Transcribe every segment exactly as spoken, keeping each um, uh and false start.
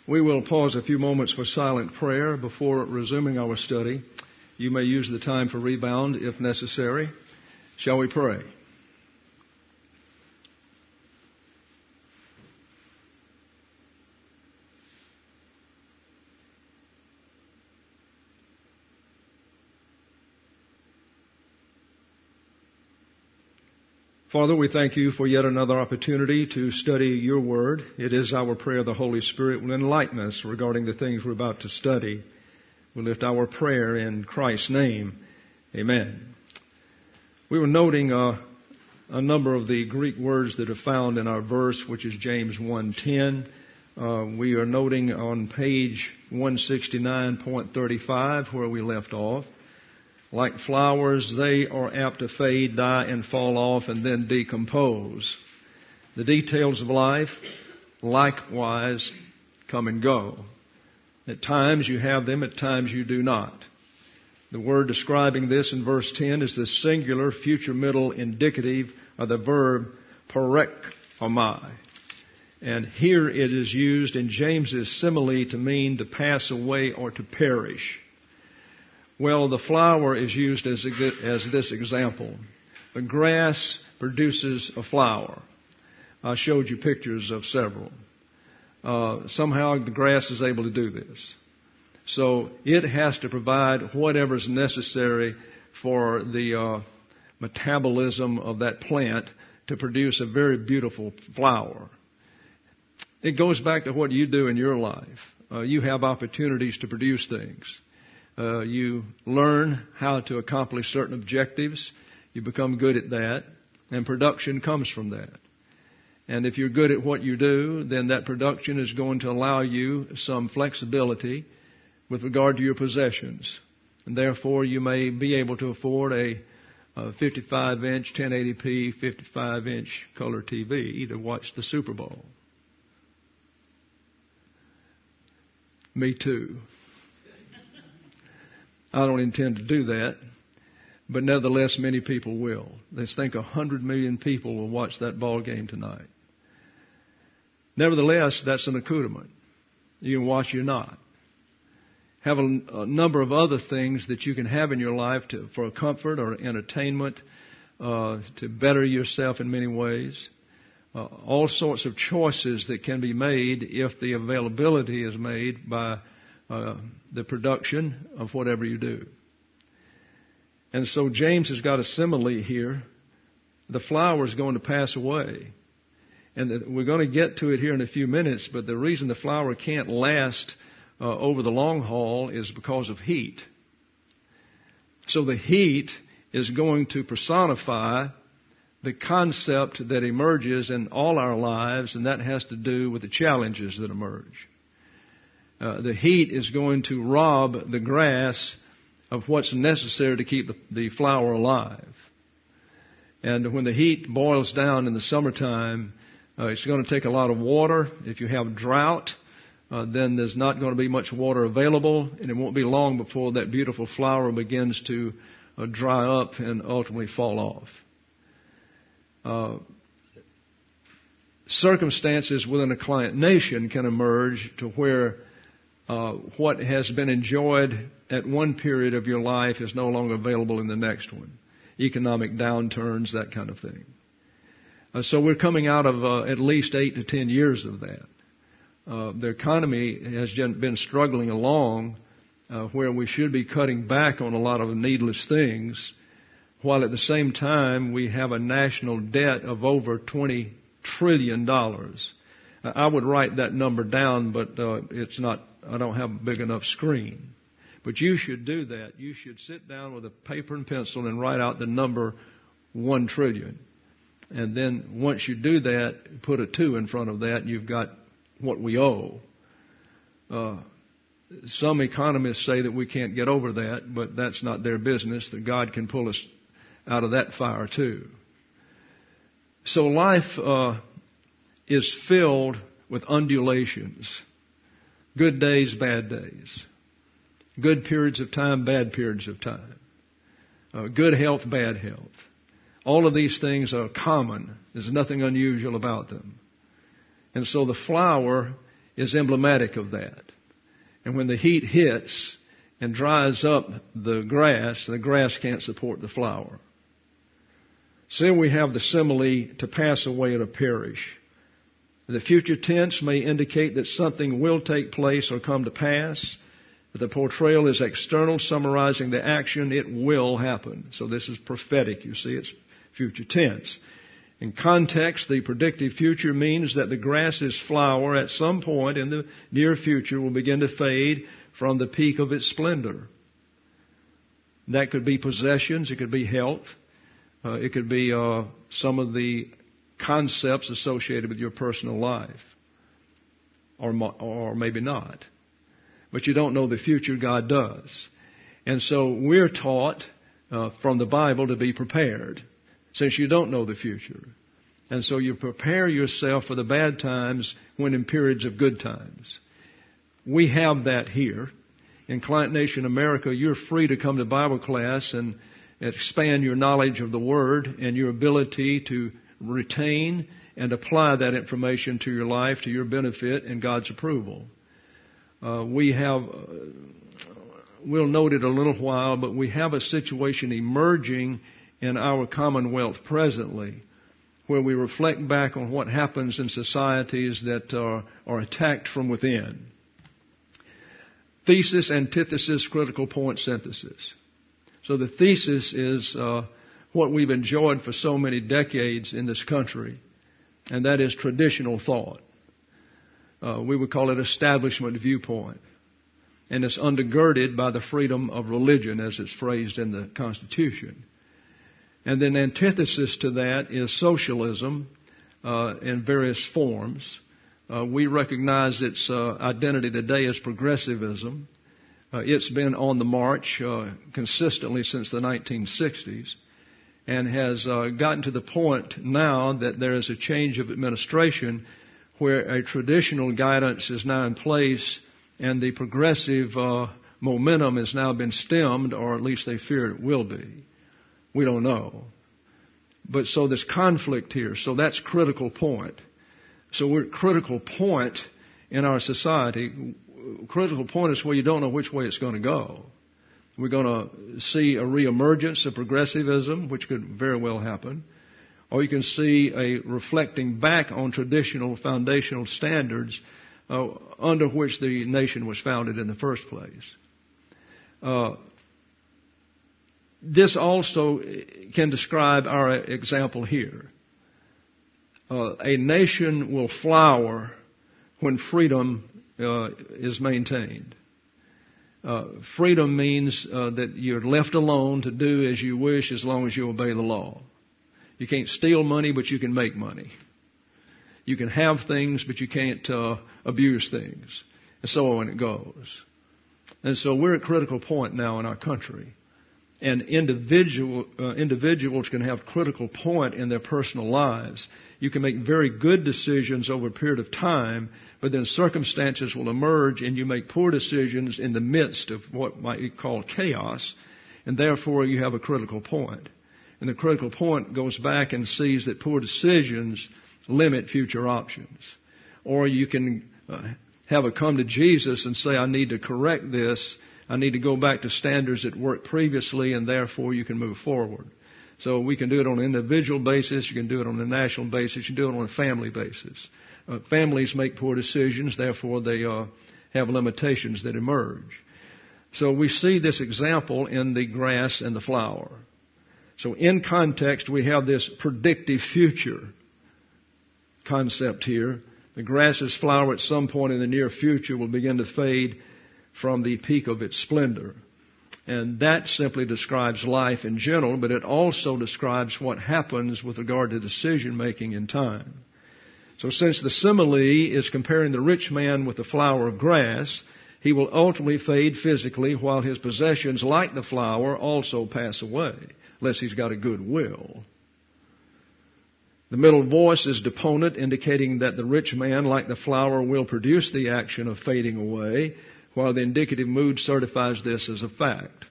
We will pause a few moments for silent prayer before resuming our study. You may use the time for rebound if necessary. Shall we pray? Father, we thank you for yet another opportunity to study your word. It is our prayer the Holy Spirit will enlighten us regarding the things we're about to study. We lift our prayer in Christ's name. Amen. We were noting uh, a number of the Greek words that are found in our verse, which is James one ten. Uh, we are noting on page one sixty-nine point thirty-five where we left off. Like flowers, they are apt to fade, die, and fall off, and then decompose. The details of life, likewise, come and go. At times you have them, at times you do not. The word describing this in verse ten is the singular future middle indicative of the verb parekomai. And here it is used in James's simile to mean to pass away or to perish. Well, the flower is used as, a, as this example. The grass produces a flower. I showed you pictures of several. Uh, somehow the grass is able to do this. So it has to provide whatever is necessary for the uh, metabolism of that plant to produce a very beautiful flower. It goes back to what you do in your life. Uh, you have opportunities to produce things. Uh, you learn how to accomplish certain objectives. You become good at that, and production comes from that. And if you're good at what you do, then that production is going to allow you some flexibility with regard to your possessions. And therefore, you may be able to afford a, a fifty-five inch ten eighty p fifty-five inch color T V to watch the Super Bowl. Me too. I don't intend to do that, but nevertheless, many people will. Let's think a hundred million people will watch that ball game tonight. Nevertheless, that's an accoutrement. You can watch or not. Have a, a number of other things that you can have in your life to, for comfort or entertainment, uh, to better yourself in many ways. Uh, all sorts of choices that can be made if the availability is made by Uh, the production of whatever you do. And so James has got a simile here. The flower is going to pass away. And the, we're going to get to it here in a few minutes, but the reason the flower can't last uh, over the long haul is because of heat. So the heat is going to personify the concept that emerges in all our lives, and that has to do with the challenges that emerge. Uh, the heat is going to rob the grass of what's necessary to keep the, the flower alive. And when the heat boils down in the summertime, uh, it's going to take a lot of water. If you have drought, uh, then there's not going to be much water available, and it won't be long before that beautiful flower begins to uh, dry up and ultimately fall off. Uh, circumstances within a client nation can emerge to where Uh, what has been enjoyed at one period of your life is no longer available in the next one. Economic downturns, that kind of thing. Uh, so we're coming out of uh, at least eight to ten years of that. Uh, the economy has been struggling along uh, where we should be cutting back on a lot of needless things, while at the same time we have a national debt of over twenty trillion dollars. Uh, I would write that number down, but uh, it's not. I don't have a big enough screen. But you should do that. You should sit down with a paper and pencil and write out the number one trillion. And then once you do that, put a two in front of that, and you've got what we owe. Uh, some economists say that we can't get over that, but that's not their business, that God can pull us out of that fire too. So life uh, is filled with undulations. Good days, bad days. Good periods of time, bad periods of time. Uh, good health, bad health. All of these things are common. There's nothing unusual about them. And so the flower is emblematic of that. And when the heat hits and dries up the grass, the grass can't support the flower. So we have the simile to pass away or to perish. The future tense may indicate that something will take place or come to pass. But the portrayal is external, summarizing the action. It will happen. So this is prophetic. You see, it's future tense. In context, the predictive future means that the grass's flower at some point in the near future will begin to fade from the peak of its splendor. That could be possessions. It could be health. Uh, it could be uh, some of the concepts associated with your personal life. Or, or maybe not. But you don't know the future, God does. And so we're taught uh, from the Bible to be prepared, since you don't know the future. And so you prepare yourself for the bad times when in periods of good times. We have that here. In Client Nation America, you're free to come to Bible class and expand your knowledge of the Word and your ability to retain and apply that information to your life, to your benefit and God's approval. Uh, we have, uh, we'll note it a little while, but we have a situation emerging in our Commonwealth presently where we reflect back on what happens in societies that are, are attacked from within. Thesis, antithesis, critical point synthesis. So the thesis is uh, what we've enjoyed for so many decades in this country, and that is traditional thought. Uh, we would call it establishment viewpoint. And it's undergirded by the freedom of religion as it's phrased in the Constitution. And then antithesis to that is socialism uh, in various forms. Uh, we recognize its uh, identity today as progressivism. Uh, it's been on the march uh, consistently since the nineteen sixties and has uh, gotten to the point now that there is a change of administration where a traditional guidance is now in place and the progressive uh, momentum has now been stemmed, or at least they fear it will be. We don't know. But so there's conflict here. So that's critical point. So we're at critical point in our society. Critical point is where you don't know which way it's going to go. We're going to see a reemergence of progressivism, which could very well happen. Or you can see a reflecting back on traditional foundational standards uh, under which the nation was founded in the first place. Uh, this also can describe our example here. Uh, a nation will flower when freedom uh, is maintained. Uh, freedom means uh, that you're left alone to do as you wish as long as you obey the law. You can't steal money, but you can make money. You can have things, but you can't uh, abuse things. And so on it goes. And so we're at a critical point now in our country. And individual, uh, individuals can have critical point in their personal lives. You can make very good decisions over a period of time, but then circumstances will emerge and you make poor decisions in the midst of what might be called chaos, and therefore you have a critical point. And the critical point goes back and sees that poor decisions limit future options. Or you can uh, have a come to Jesus and say, I need to correct this. I need to go back to standards that worked previously, and therefore you can move forward. So we can do it on an individual basis. You can do it on a national basis. You can do it on a family basis. Uh, families make poor decisions. Therefore, they uh, have limitations that emerge. So we see this example in the grass and the flower. So in context, we have this predictive future concept here. The grass's flower at some point in the near future will begin to fade from the peak of its splendor. And that simply describes life in general, but it also describes what happens with regard to decision making in time. So since the simile is comparing the rich man with the flower of grass, he will ultimately fade physically while his possessions, like the flower, also pass away, unless he's got a good will. The middle voice is deponent, indicating that the rich man, like the flower, will produce the action of fading away, while the indicative mood certifies this as a fact.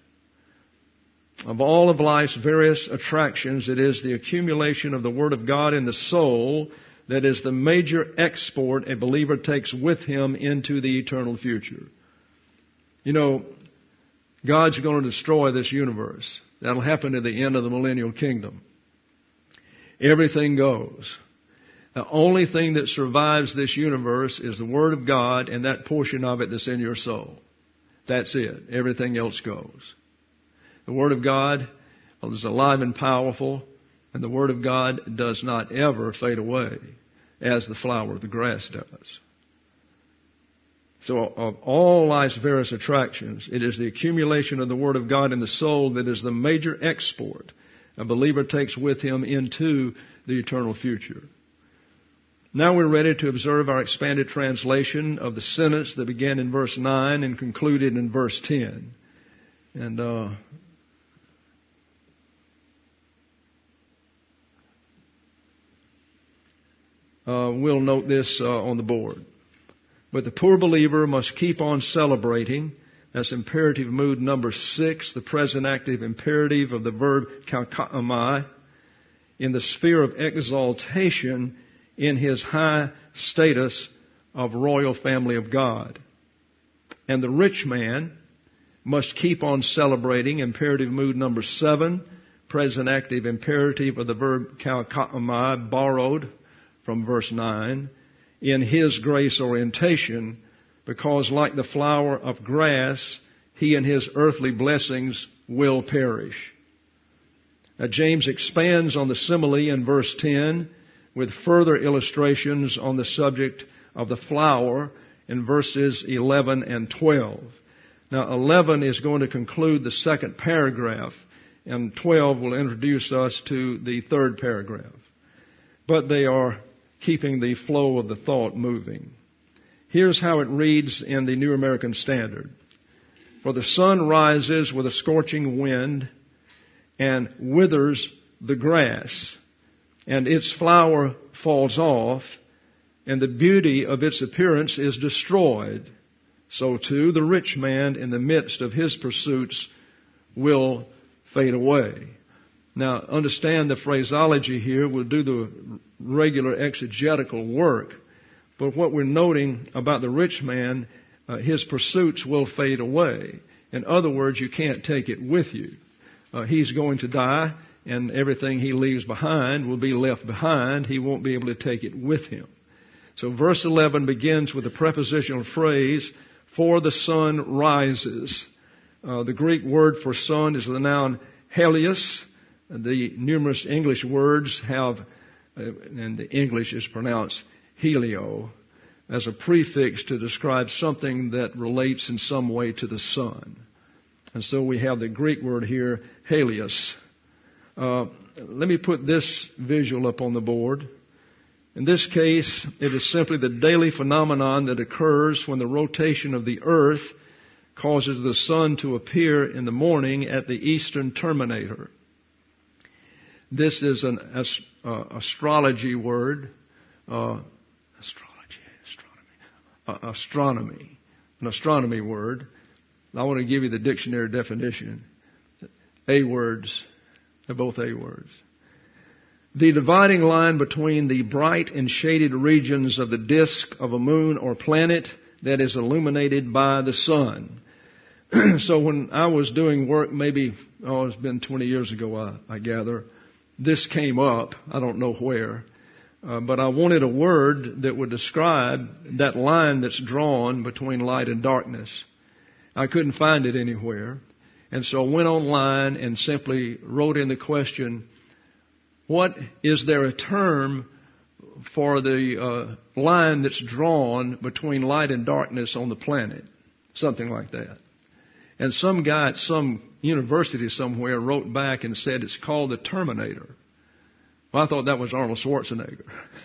Of all of life's various attractions, it is the accumulation of the Word of God in the soul that is the major export a believer takes with him into the eternal future. You know, God's going to destroy this universe. That'll happen at the end of the millennial kingdom. Everything goes. The only thing that survives this universe is the Word of God and that portion of it that's in your soul. That's it. Everything else goes. The Word of God is alive and powerful, and the Word of God does not ever fade away as the flower of the grass does. So of all life's various attractions, it is the accumulation of the Word of God in the soul that is the major export a believer takes with him into the eternal future. Now we're ready to observe our expanded translation of the sentence that began in verse nine and concluded in verse ten. And uh, uh, we'll note this uh, on the board. But the poor believer must keep on celebrating. That's imperative mood number six, the present active imperative of the verb kalkaomai, in the sphere of exaltation in his high status of royal family of God. And the rich man must keep on celebrating, imperative mood number seven, present active imperative of the verb kalkaomai, borrowed from verse nine, in his grace orientation, because like the flower of grass, he and his earthly blessings will perish. Now James expands on the simile in verse ten with further illustrations on the subject of the flower in verses eleven and twelve. Now eleven is going to conclude the second paragraph, and twelve will introduce us to the third paragraph. But they are keeping the flow of the thought moving. Here's how it reads in the New American Standard. For the sun rises with a scorching wind and withers the grass, and its flower falls off, and the beauty of its appearance is destroyed. So too the rich man in the midst of his pursuits will fade away. Now understand the phraseology here. We'll do the regular exegetical work. But what we're noting about the rich man, uh, his pursuits will fade away. In other words, you can't take it with you. Uh, he's going to die, and everything he leaves behind will be left behind. He won't be able to take it with him. So verse eleven begins with the prepositional phrase, for the sun rises. Uh, the Greek word for sun is the noun helios. The numerous English words have, uh, and the English is pronounced helio, as a prefix to describe something that relates in some way to the sun. And so we have the Greek word here, helios. Uh, let me put this visual up on the board. In this case, it is simply the daily phenomenon that occurs when the rotation of the earth causes the sun to appear in the morning at the eastern terminator. This is an ast- uh, astrology word, uh, astrology, astronomy, uh, astronomy, an astronomy word. I want to give you the dictionary definition. A words, they're both A words. The dividing line between the bright and shaded regions of the disk of a moon or planet that is illuminated by the sun. So when I was doing work, maybe, oh, it's been twenty years ago, I, I gather, this came up. I don't know where. Uh, but I wanted a word that would describe that line that's drawn between light and darkness. I couldn't find it anywhere. And so I went online and simply wrote in the question, what is there a term for the uh, line that's drawn between light and darkness on the planet? Something like that. And some guy at some university somewhere wrote back and said it's called the terminator. Well, I thought that was Arnold Schwarzenegger.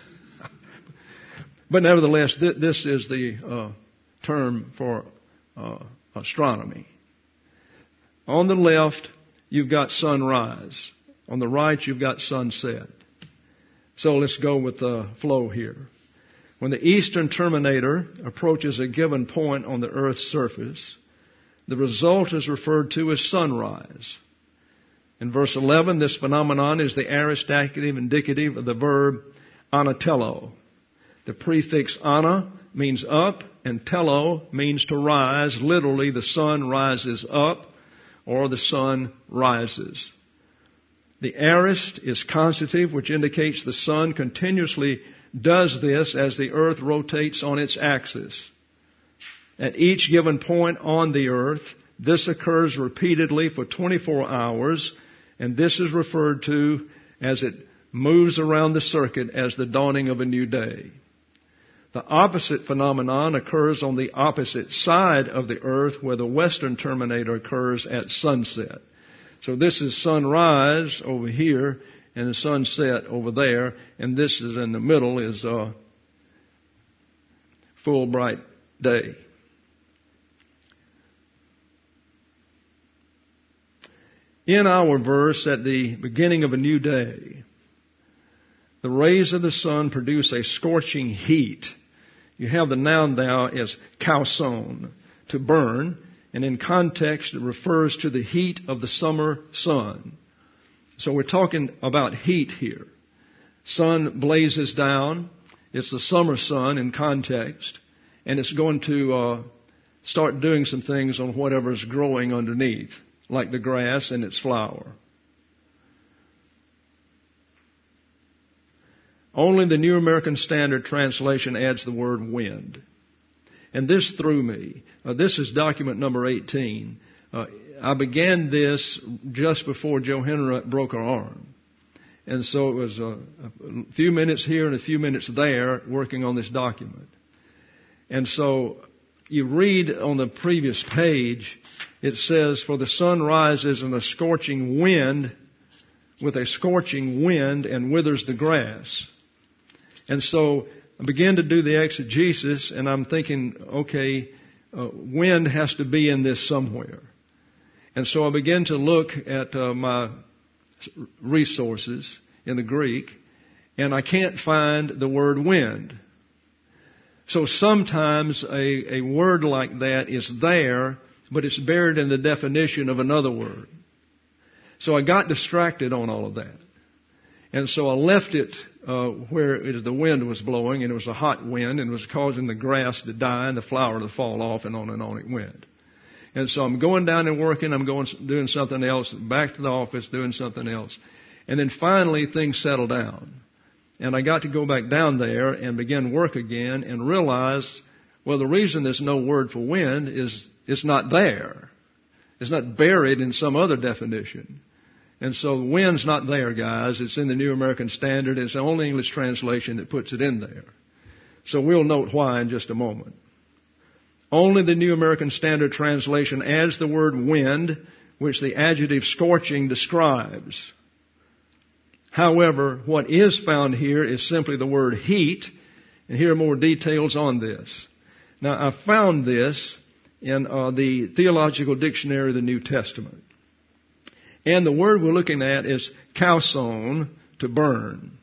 But nevertheless, th- this is the uh, term for uh, astronomy. On the left, you've got sunrise. On the right, you've got sunset. So let's go with the flow here. When the eastern terminator approaches a given point on the Earth's surface, the result is referred to as sunrise. In verse eleven, this phenomenon is the aorist active indicative of the verb anatello. The prefix ana means up, and tello means to rise. Literally, the sun rises up, or the sun rises. The aorist is constitutive, which indicates the sun continuously does this as the earth rotates on its axis. At each given point on the earth, this occurs repeatedly for twenty-four hours, and this is referred to as it moves around the circuit as the dawning of a new day. The opposite phenomenon occurs on the opposite side of the earth, where the western terminator occurs at sunset. So this is sunrise over here and the sunset over there, and this is in the middle is uh, full bright day. In our verse, at the beginning of a new day, the rays of the sun produce a scorching heat. You have the noun thou as kauson, to burn, and in context it refers to the heat of the summer sun. So we're talking about heat here. Sun blazes down. It's the summer sun in context, and it's going to uh, start doing some things on whatever's growing underneath, like the grass and its flower. Only the New American Standard Translation adds the word wind. And this threw me. Uh, this is document number eighteen. Uh, I began this just before Johanna broke her arm. And so it was a, a few minutes here and a few minutes there working on this document. And so you read on the previous page, it says, for the sun rises in a scorching wind, with a scorching wind, and withers the grass. And so I began to do the exegesis, and I'm thinking, okay, uh, wind has to be in this somewhere. And so I began to look at uh, my resources in the Greek, and I can't find the word wind. So sometimes a, a word like that is there, but it's buried in the definition of another word. So I got distracted on all of that. And so I left it uh, where it, the wind was blowing, and it was a hot wind, and it was causing the grass to die and the flower to fall off, and on and on it went. And so I'm going down and working, I'm going doing something else, back to the office doing something else. And then finally things settled down. And I got to go back down there and begin work again and realize, well, the reason there's no word for wind is it's not there. It's not buried in some other definition. And so the wind's not there, guys. It's in the New American Standard. It's the only English translation that puts it in there. So we'll note why in just a moment. Only the New American Standard Translation adds the word wind, which the adjective scorching describes. However, what is found here is simply the word heat, and here are more details on this. Now, I found this in uh, the Theological Dictionary of the New Testament. And the word we're looking at is kauson, to burn.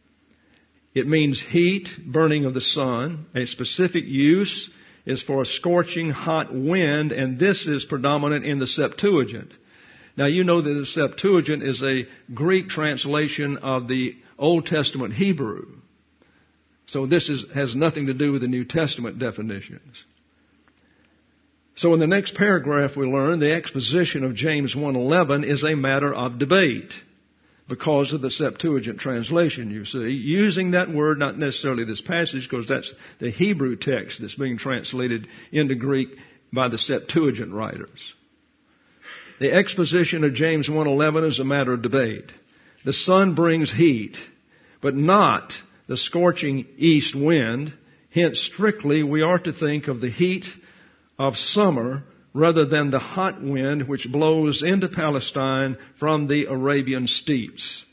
It means heat, burning of the sun. A specific use is for a scorching hot wind, and this is predominant in the Septuagint. Now, you know that the Septuagint is a Greek translation of the Old Testament Hebrew. So this is, has nothing to do with the New Testament definitions. So in the next paragraph we learn the exposition of James one eleven is a matter of debate because of the Septuagint translation, you see. Using that word, not necessarily this passage, because that's the Hebrew text that's being translated into Greek by the Septuagint writers. The exposition of James one eleven is a matter of debate. The sun brings heat, but not the scorching east wind. Hence, strictly, we are to think of the heat of summer rather than the hot wind which blows into Palestine from the Arabian steppes.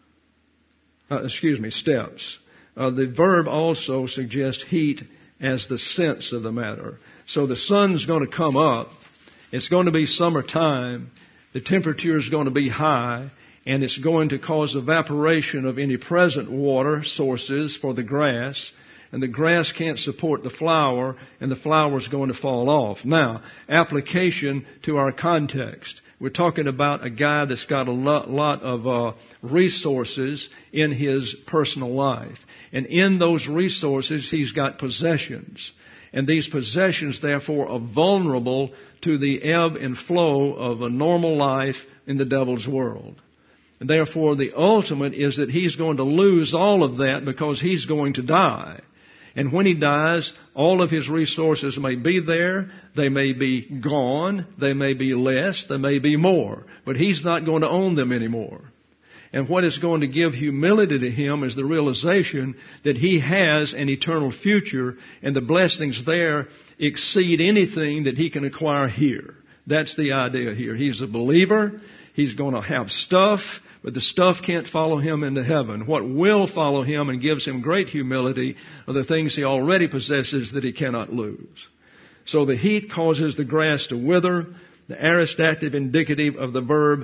Uh, excuse me, steppes. Uh, the verb also suggests heat as the sense of the matter. So the sun's going to come up. It's going to be summertime. The temperature is going to be high, and it's going to cause evaporation of any present water sources for the grass. And the grass can't support the flower, and the flower is going to fall off. Now, application to our context. We're talking about a guy that's got a lot, lot of uh, resources in his personal life. And in those resources, he's got possessions. And these possessions, therefore, are vulnerable to the ebb and flow of a normal life in the devil's world. And therefore, the ultimate is that he's going to lose all of that because he's going to die. And when he dies, all of his resources may be there, they may be gone, they may be less, they may be more, but he's not going to own them anymore. And what is going to give humility to him is the realization that he has an eternal future, and the blessings there exceed anything that he can acquire here. That's the idea here. He's a believer. He's going to have stuff, but the stuff can't follow him into heaven. What will follow him and gives him great humility are the things he already possesses that he cannot lose. So the heat causes the grass to wither. The aorist active indicative of the verb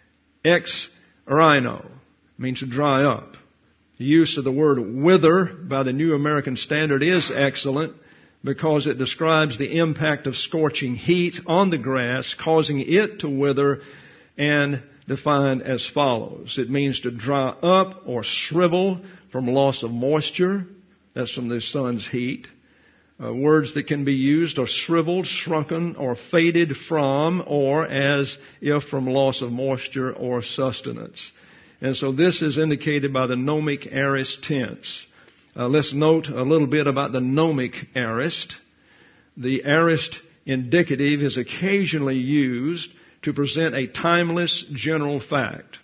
ex rhino means to dry up. The use of the word wither by the New American Standard is excellent because it describes the impact of scorching heat on the grass, causing it to wither, and defined as follows. It means to dry up or shrivel from loss of moisture. That's from the sun's heat. Uh, words that can be used are shriveled, shrunken, or faded from, or as if from loss of moisture or sustenance. And so this is indicated by the nomic aorist tense. Uh, let's note a little bit about the nomic aorist. The aorist indicative is occasionally used to present a timeless general fact.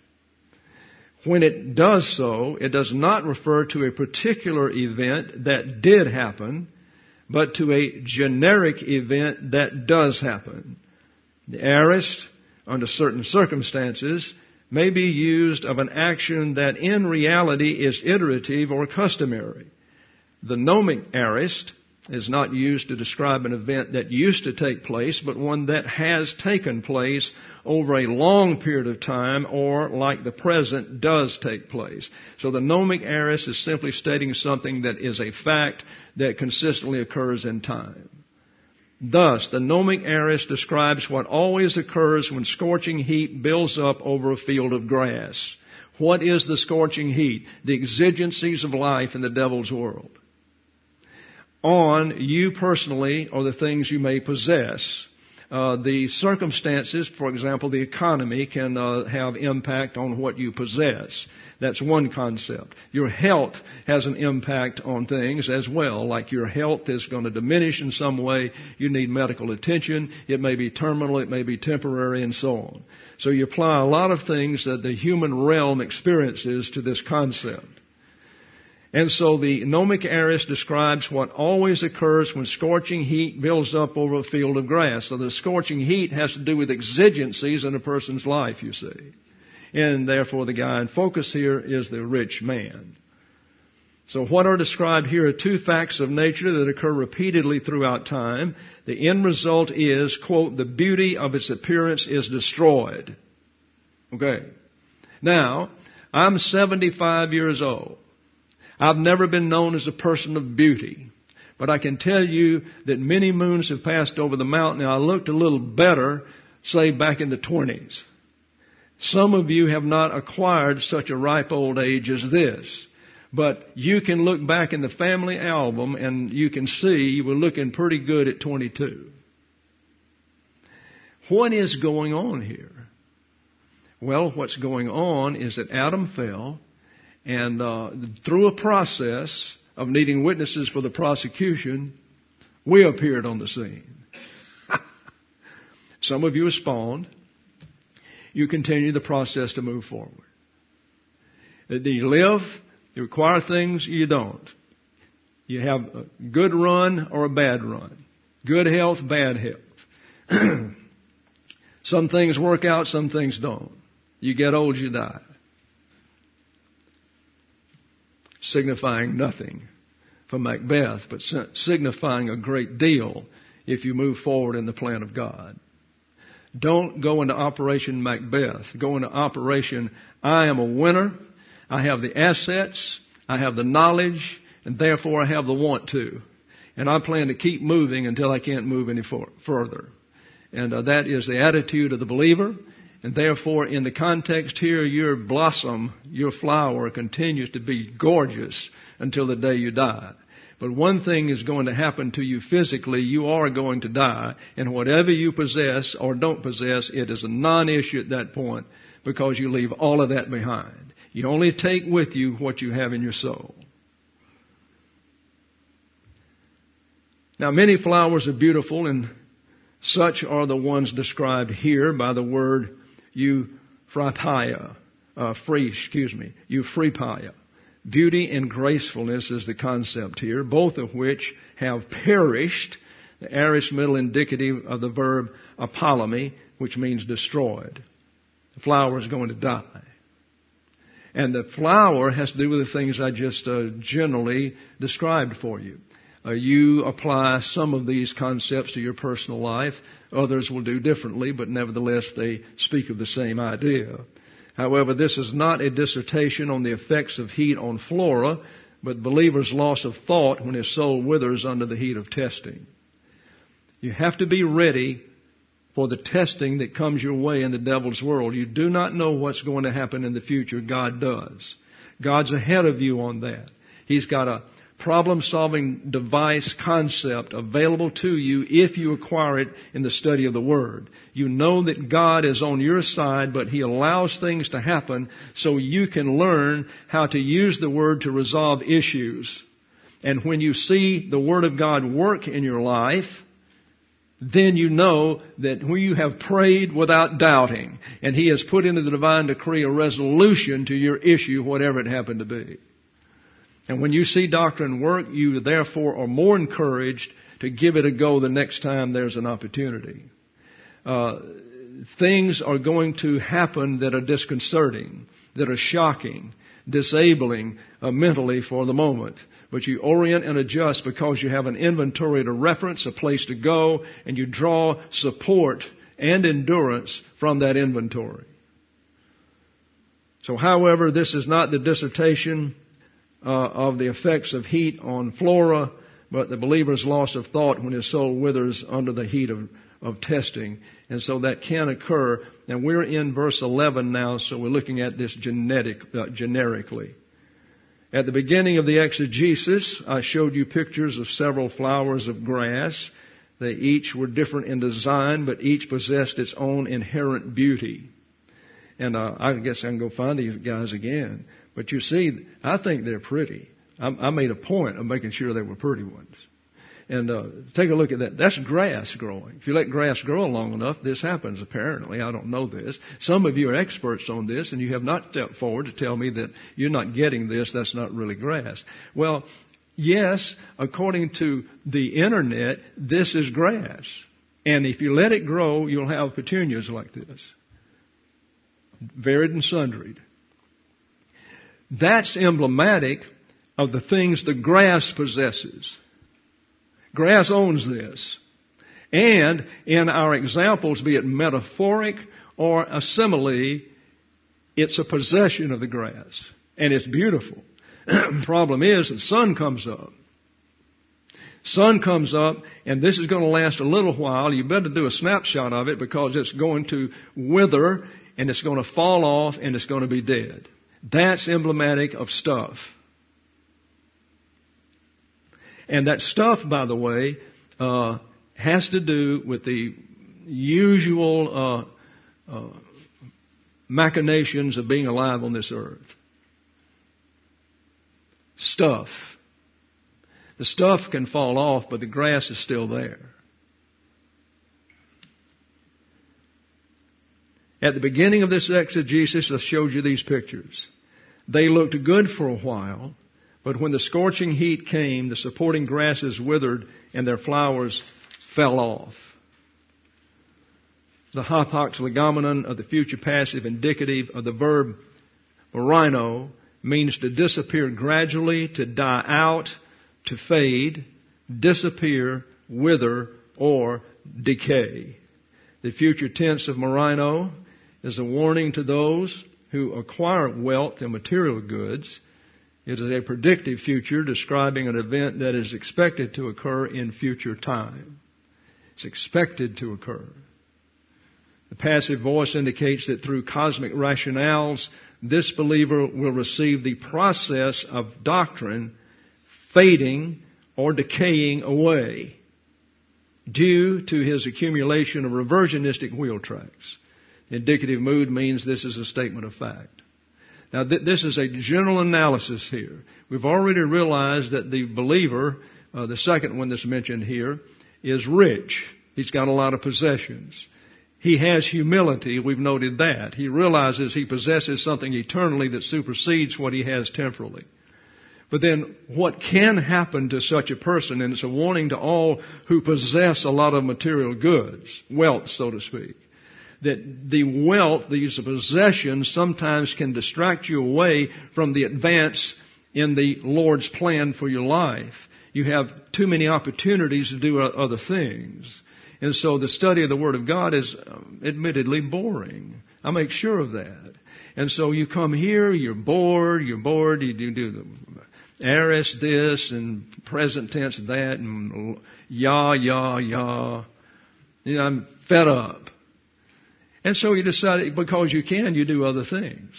When it does so, it does not refer to a particular event that did happen, but to a generic event that does happen. The aorist, under certain circumstances, may be used of an action that in reality is iterative or customary. The nomic aorist is not used to describe an event that used to take place, but one that has taken place over a long period of time, or like the present, does take place. So the nomic aorist is simply stating something that is a fact that consistently occurs in time. Thus, the nomic aorist describes what always occurs when scorching heat builds up over a field of grass. What is the scorching heat? The exigencies of life in the devil's world. On you personally or the things you may possess. Uh, the circumstances, for example, the economy can uh, have impact on what you possess. That's one concept. Your health has an impact on things as well. Like your health is going to diminish in some way. You need medical attention. It may be terminal. It may be temporary and so on. So you apply a lot of things that the human realm experiences to this concept. And so the nomic aorist describes what always occurs when scorching heat builds up over a field of grass. So the scorching heat has to do with exigencies in a person's life, you see. And therefore the guy in focus here is the rich man. So what are described here are two facts of nature that occur repeatedly throughout time. The end result is, quote, the beauty of its appearance is destroyed. Okay. Now, I'm seventy-five years old. I've never been known as a person of beauty. But I can tell you that many moons have passed over the mountain and I looked a little better, say, back in the twenties. Some of you have not acquired such a ripe old age as this. But you can look back in the family album and you can see you were looking pretty good at twenty-two. What is going on here? Well, what's going on is that Adam fell. And uh, through a process of needing witnesses for the prosecution, we appeared on the scene. Some of you are spawned. You continue the process to move forward. Do you live? You require things, you don't. You have a good run or a bad run. Good health, bad health. Some things work out, some things don't. You get old, you die. Signifying nothing for Macbeth, but signifying a great deal if you move forward in the plan of God. Don't go into Operation Macbeth. Go into Operation, I am a winner. I have the assets. I have the knowledge. And therefore I have the want to. And I plan to keep moving until I can't move any for- further. And uh, that is the attitude of the believer. And therefore, in the context here, your blossom, your flower continues to be gorgeous until the day you die. But one thing is going to happen to you physically. You are going to die. And whatever you possess or don't possess, it is a non-issue at that point because you leave all of that behind. You only take with you what you have in your soul. Now, many flowers are beautiful, and such are the ones described here by the word euphrapeia, uh, free, excuse me, euphrapeia. Beauty and gracefulness is the concept here, both of which have perished, the aorist middle indicative of the verb apollumi, which means destroyed. The flower is going to die. And the flower has to do with the things I just uh, generally described for you. Uh, you apply some of these concepts to your personal life. Others will do differently, but nevertheless they speak of the same idea. However, this is not a dissertation on the effects of heat on flora, but the believer's loss of thought when his soul withers under the heat of testing. You have to be ready for the testing that comes your way in the devil's world. You do not know what's going to happen in the future. God does. God's ahead of you on that. He's got a problem-solving device concept available to you if you acquire it in the study of the Word. You know that God is on your side, but He allows things to happen so you can learn how to use the Word to resolve issues. And when you see the Word of God work in your life, then you know that when you have prayed without doubting, and He has put into the divine decree a resolution to your issue, whatever it happened to be. And when you see doctrine work, you therefore are more encouraged to give it a go the next time there's an opportunity. Uh, things are going to happen that are disconcerting, that are shocking, disabling uh, mentally for the moment. But you orient and adjust because you have an inventory to reference, a place to go, and you draw support and endurance from that inventory. So, however, this is not the dissertation Uh, of the effects of heat on flora, but the believer's loss of thought when his soul withers under the heat of, of testing. And so that can occur. And we're in verse eleven now, so we're looking at this genetic, uh, generically. At the beginning of the exegesis, I showed you pictures of several flowers of grass. They each were different in design, but each possessed its own inherent beauty. And uh, I guess I can go find these guys again. But you see, I think they're pretty. I, I made a point of making sure they were pretty ones. And uh, take a look at that. That's grass growing. If you let grass grow long enough, this happens apparently. I don't know this. Some of you are experts on this, and you have not stepped forward to tell me that you're not getting this. That's not really grass. Well, yes, according to the Internet, this is grass. And if you let it grow, you'll have petunias like this. Varied and sundried. That's emblematic of the things the grass possesses. Grass owns this. And in our examples, be it metaphoric or a simile, it's a possession of the grass. And it's beautiful. The problem is the sun comes up. Sun comes up, and this is going to last a little while. You better do a snapshot of it because it's going to wither, and it's going to fall off, and it's going to be dead. That's emblematic of stuff. And that stuff, by the way, uh, has to do with the usual uh, uh, machinations of being alive on this earth. Stuff. The stuff can fall off, but the grass is still there. At the beginning of this exegesis, I showed you these pictures. They looked good for a while, but when the scorching heat came, the supporting grasses withered and their flowers fell off. The hapax legomenon of the future passive indicative of the verb marino means to disappear gradually, to die out, to fade, disappear, wither, or decay. The future tense of marino is a warning to those who acquire wealth and material goods. It is a predictive future describing an event that is expected to occur in future time. It's expected to occur. The passive voice indicates that through cosmic rationales, this believer will receive the process of doctrine fading or decaying away due to his accumulation of reversionistic wheel tracks. The indicative mood means this is a statement of fact. Now, th- this is a general analysis here. We've already realized that the believer, uh, the second one that's mentioned here, is rich. He's got a lot of possessions. He has humility. We've noted that. He realizes he possesses something eternally that supersedes what he has temporally. But then what can happen to such a person, and it's a warning to all who possess a lot of material goods, wealth, so to speak, that the wealth, these possessions, sometimes can distract you away from the advance in the Lord's plan for your life. You have too many opportunities to do other things. And so the study of the Word of God is admittedly boring. I make sure of that. And so you come here, you're bored, you're bored, you do the aorist this and present tense that and yah, yah, yah. You know, I'm fed up. And so you decide because you can, you do other things.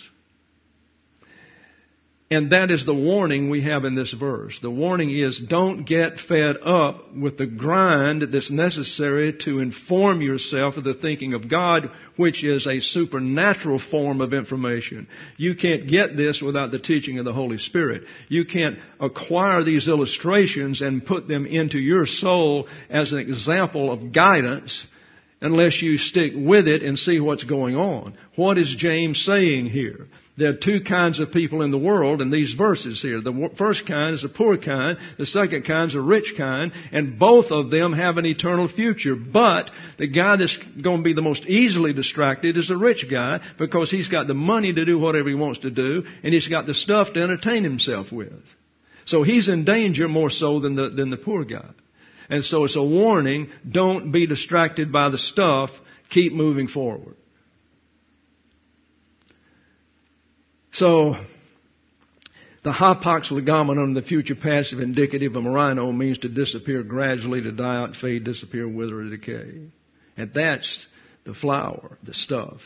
And that is the warning we have in this verse. The warning is don't get fed up with the grind that's necessary to inform yourself of the thinking of God, which is a supernatural form of information. You can't get this without the teaching of the Holy Spirit. You can't acquire these illustrations and put them into your soul as an example of guidance unless you stick with it and see what's going on. What is James saying here? There are two kinds of people in the world in these verses here. The first kind is the poor kind. The second kind is a rich kind. And both of them have an eternal future. But the guy that's going to be the most easily distracted is a rich guy because he's got the money to do whatever he wants to do and he's got the stuff to entertain himself with. So he's in danger more so than the, than the poor guy. And so it's a warning, don't be distracted by the stuff, keep moving forward. So, the hapax legomenon, the future passive indicative of marino, means to disappear gradually, to die out, fade, disappear, wither, or decay. And that's the flower, the stuff.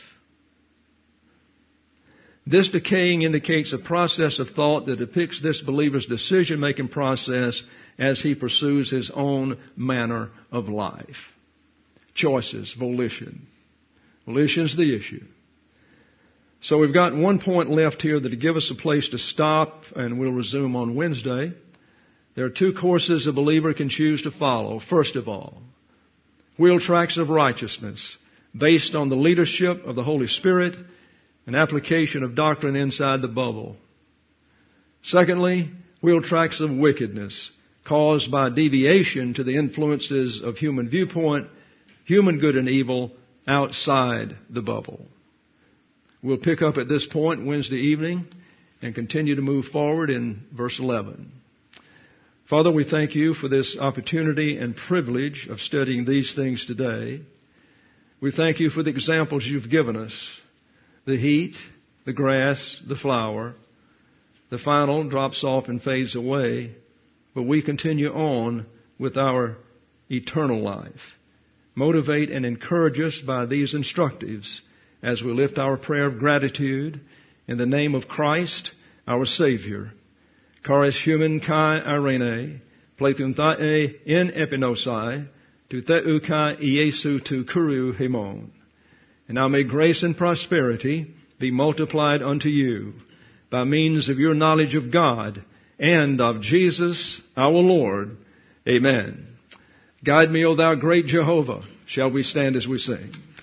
This decaying indicates a process of thought that depicts this believer's decision-making process as he pursues his own manner of life. Choices, volition. Volition's the issue. So we've got one point left here that'll give us a place to stop, and we'll resume on Wednesday. There are two courses a believer can choose to follow. First of all, wheel tracks of righteousness based on the leadership of the Holy Spirit and application of doctrine inside the bubble. Secondly, wheel tracks of wickedness caused by deviation to the influences of human viewpoint, human good and evil outside the bubble. We'll pick up at this point Wednesday evening and continue to move forward in verse eleven. Father, we thank you for this opportunity and privilege of studying these things today. We thank you for the examples you've given us. The heat, the grass, the flower. The final drops off and fades away, but we continue on with our eternal life. Motivate and encourage us by these instructives as we lift our prayer of gratitude in the name of Christ, our Savior. Charis human kai irene, plethun thae in epinosai, tu theu kai Iesu tu kuru hemon. And now may grace and prosperity be multiplied unto you by means of your knowledge of God and of Jesus our Lord. Amen. Guide me, O thou great Jehovah. Shall we stand as we sing?